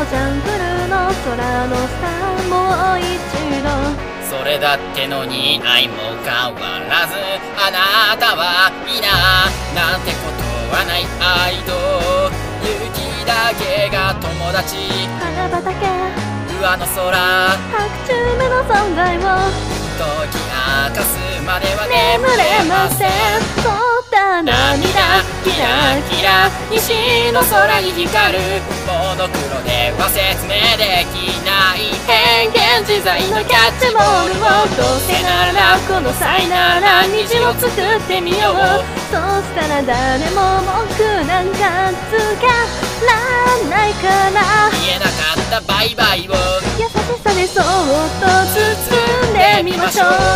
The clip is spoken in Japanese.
ジャングルの空の下もう一度。 それだってのに愛も変わらず、あなたはいいななんてことはない。愛と雪だけが友達。 花畑上の空白昼目の存在を解き明かすまでは眠れません。そった涙キラキラ西の空に光るモノクロでは説明できない変幻自在のキャッチボールを。どうせならこの際なら虹を作ってみよう。 そうしたら誰も文句なんかつからないから。 言えなかったバイバイを優しさでそっと包んでみましょう。